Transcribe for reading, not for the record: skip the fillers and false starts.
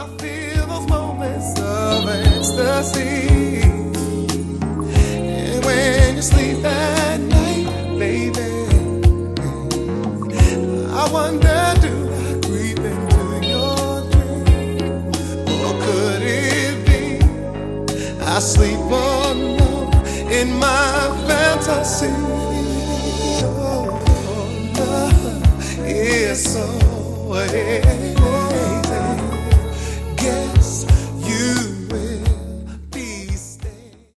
I feel those moments of ecstasy. And when you sleep at night, baby, I wonder, do I creep into your dream? Or could it be I sleep alone in my fantasy? Oh, love is so